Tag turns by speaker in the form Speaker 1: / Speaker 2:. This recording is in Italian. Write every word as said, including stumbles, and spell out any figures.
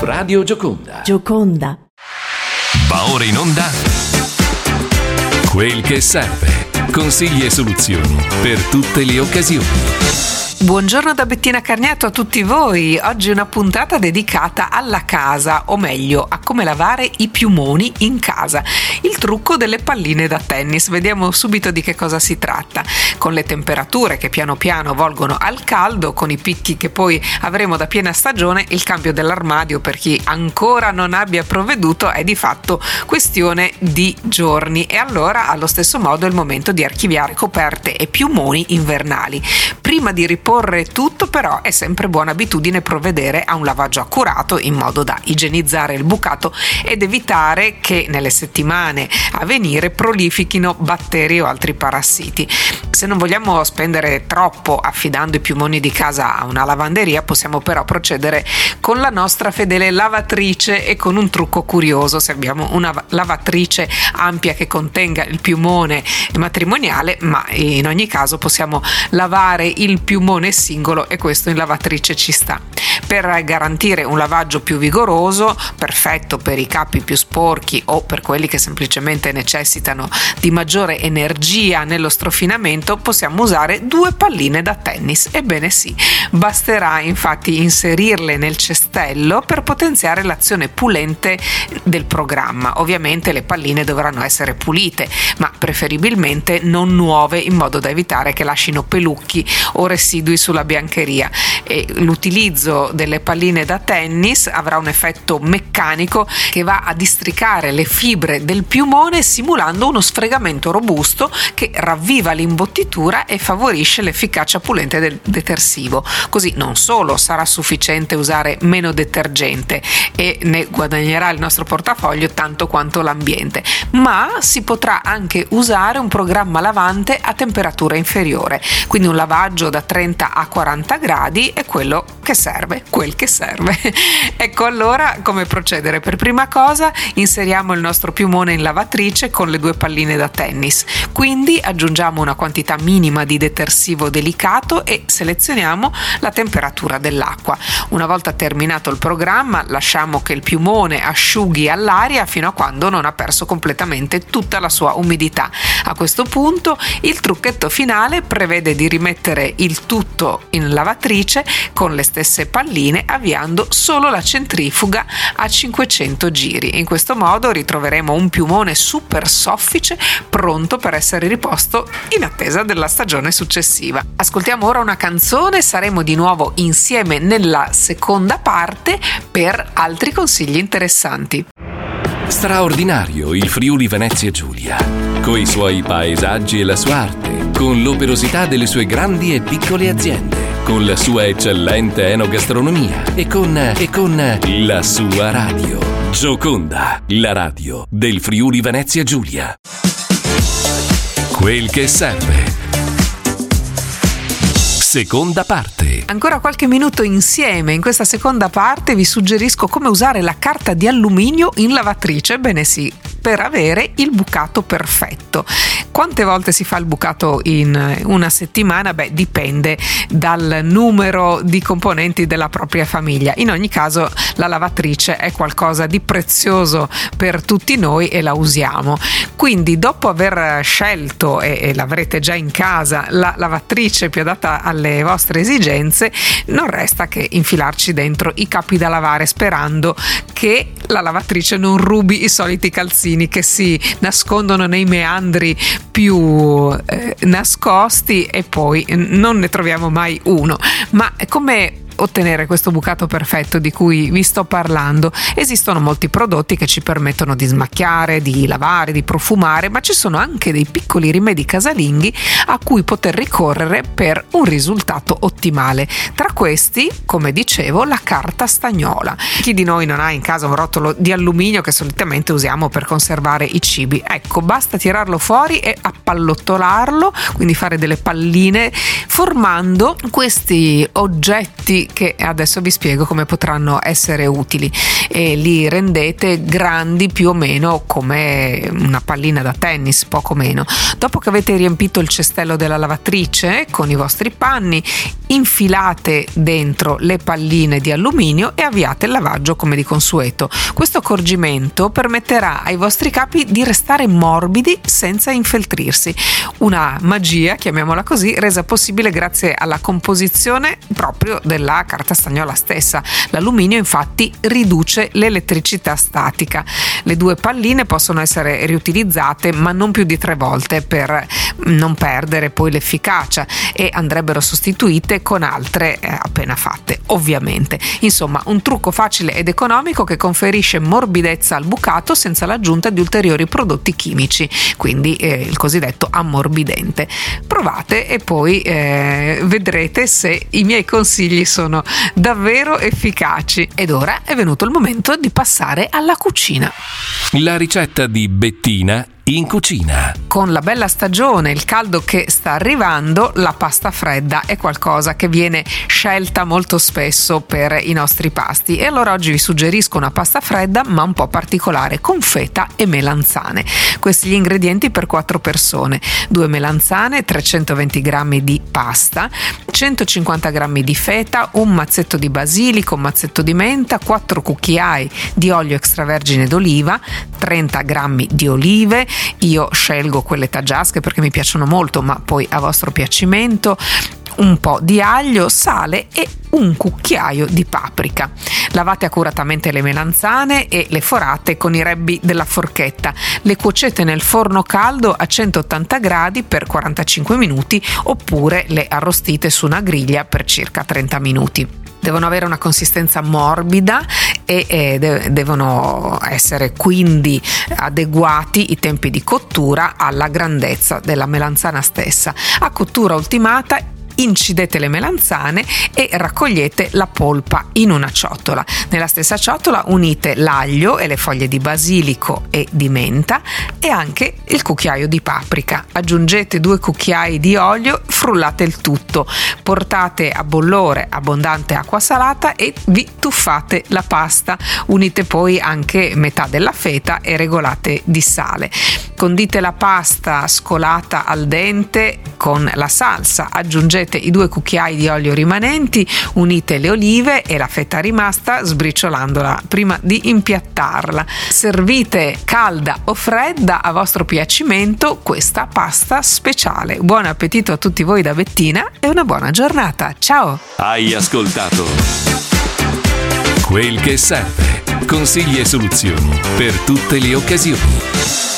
Speaker 1: Radio Gioconda.
Speaker 2: Gioconda.
Speaker 3: Va ora in onda Quel che serve. Consigli e soluzioni per tutte le occasioni.
Speaker 4: Buongiorno da Bettina Carniato a tutti voi. Oggi una puntata dedicata alla casa, o meglio a come lavare i piumoni in casa. Il trucco delle palline da tennis. Vediamo subito di che cosa si tratta. Con le temperature che piano piano volgono al caldo, con i picchi che poi avremo da piena stagione, il cambio dell'armadio per chi ancora non abbia provveduto è di fatto questione di giorni, e allora allo stesso modo è il momento di archiviare coperte e piumoni invernali. Prima di riporre tutto, però, è sempre buona abitudine provvedere a un lavaggio accurato in modo da igienizzare il bucato ed evitare che nelle settimane a venire prolifichino batteri o altri parassiti. Se non vogliamo spendere troppo affidando i piumoni di casa a una lavanderia, possiamo però procedere con la nostra fedele lavatrice e con un trucco curioso. Se abbiamo una lavatrice ampia che contenga il piumone matrimoniale, ma in ogni caso possiamo lavare il piumone singolo, e questo in lavatrice ci sta. Per garantire un lavaggio più vigoroso, perfetto per i capi più sporchi o per quelli che semplicemente necessitano di maggiore energia nello strofinamento, possiamo usare due palline da tennis. Ebbene sì, basterà infatti inserirle nel cestello per potenziare l'azione pulente del programma. Ovviamente le palline dovranno essere pulite, ma preferibilmente non nuove, in modo da evitare che lasciano pelucchi o residui sulla biancheria. E l'utilizzo delle palline da tennis avrà un effetto meccanico che va a districare le fibre del piumone, simulando uno sfregamento robusto che ravviva l'imbottitura e favorisce l'efficacia pulente del detersivo. Così non solo sarà sufficiente usare meno detergente e ne guadagnerà il nostro portafoglio tanto quanto l'ambiente, ma si potrà anche usare un programma lavante a temperatura inferiore, quindi un lavaggio da trenta a quaranta gradi è quello che serve, quel che serve. Ecco allora come procedere. Per prima cosa inseriamo il nostro piumone in lavatrice con le due palline da tennis, quindi aggiungiamo una quantità minima di detersivo delicato e selezioniamo la temperatura dell'acqua. Una volta terminato il programma, lasciamo che il piumone asciughi all'aria fino a quando non ha perso completamente tutta la sua umidità. A questo punto il trucchetto finale prevede di rimettere il tutto in lavatrice con le stesse palline, avviando solo la centrifuga a cinquecento giri. In questo modo ritroveremo un piumone super soffice, pronto per essere riposto in attesa della stagione successiva. Ascoltiamo ora una canzone, saremo di nuovo insieme nella seconda parte per altri consigli interessanti.
Speaker 3: Straordinario il Friuli Venezia Giulia, coi suoi paesaggi e la sua arte, con l'operosità delle sue grandi e piccole aziende, con la sua eccellente enogastronomia e con, e con la sua radio. Gioconda, la radio del Friuli Venezia Giulia. Quel che serve. Seconda parte.
Speaker 4: Ancora qualche minuto insieme. In questa seconda parte vi suggerisco come usare la carta di alluminio in lavatrice. Bene sì, per avere il bucato perfetto. Quante volte si fa il bucato in una settimana? Beh, dipende dal numero di componenti della propria famiglia. In ogni caso la lavatrice è qualcosa di prezioso per tutti noi e la usiamo. Quindi dopo aver scelto, e, e l'avrete già in casa, la lavatrice più adatta alle vostre esigenze, non resta che infilarci dentro i capi da lavare, sperando che la lavatrice non rubi i soliti calzini che si nascondono nei meandri più eh, nascosti e poi non ne troviamo mai uno. Ma come ottenere questo bucato perfetto di cui vi sto parlando? Esistono molti prodotti che ci permettono di smacchiare, di lavare, di profumare, ma ci sono anche dei piccoli rimedi casalinghi a cui poter ricorrere per un risultato ottimale. Tra questi, come dicevo, la carta stagnola. Chi di noi non ha in casa un rotolo di alluminio che solitamente usiamo per conservare i cibi? Ecco, basta tirarlo fuori e appallottolarlo, quindi fare delle palline, formando questi oggetti piccoli che adesso vi spiego come potranno essere utili, e li rendete grandi più o meno come una pallina da tennis, poco meno. Dopo che avete riempito il cestello della lavatrice con i vostri panni, infilate dentro le palline di alluminio e avviate il lavaggio come di consueto. Questo accorgimento permetterà ai vostri capi di restare morbidi senza infeltrirsi. Una magia, chiamiamola così, resa possibile grazie alla composizione proprio della carta stagnola stessa. L'alluminio infatti riduce l'elettricità statica. Le due palline possono essere riutilizzate ma non più di tre volte per non perdere poi l'efficacia, e andrebbero sostituite con altre eh, appena fatte, ovviamente. Insomma, un trucco facile ed economico che conferisce morbidezza al bucato senza l'aggiunta di ulteriori prodotti chimici, quindi eh, il cosiddetto ammorbidente. Provate e poi eh, vedrete se i miei consigli sono davvero efficaci. Ed ora è venuto il momento di passare alla cucina.
Speaker 3: La ricetta di Bettina in cucina.
Speaker 4: Con la bella stagione, il caldo che sta arrivando, la pasta fredda è qualcosa che viene scelta molto spesso per i nostri pasti, e allora oggi vi suggerisco una pasta fredda ma un po' particolare, con feta e melanzane. Questi gli ingredienti per quattro persone: due melanzane, trecentoventi grammi di pasta, centocinquanta grammi di feta, un mazzetto di basilico, un mazzetto di menta, quattro cucchiai di olio extravergine d'oliva, trenta grammi di olive. Io scelgo quelle taggiasche perché mi piacciono molto, ma poi a vostro piacimento, un po' di aglio, sale e un cucchiaio di paprika. Lavate accuratamente le melanzane e le forate con i rebbi della forchetta. Le cuocete nel forno caldo a centottanta gradi per quarantacinque minuti, oppure le arrostite su una griglia per circa trenta minuti. Devono avere una consistenza morbida e eh, de- devono essere quindi adeguati i tempi di cottura alla grandezza della melanzana stessa. A cottura ultimata incidete le melanzane e raccogliete la polpa in una ciotola. Nella stessa ciotola unite l'aglio e le foglie di basilico e di menta e anche il cucchiaio di paprika. Aggiungete due cucchiai di olio, frullate il tutto, portate a bollore abbondante acqua salata e vi tuffate la pasta. Unite poi anche metà della feta e regolate di sale. Condite la pasta scolata al dente con la salsa, aggiungete i due cucchiai di olio rimanenti, unite le olive e la fetta rimasta sbriciolandola prima di impiattarla. Servite calda o fredda a vostro piacimento questa pasta speciale. Buon appetito a tutti voi da Bettina e una buona giornata. Ciao!
Speaker 3: Hai ascoltato Quel che serve. Consigli e soluzioni per tutte le occasioni.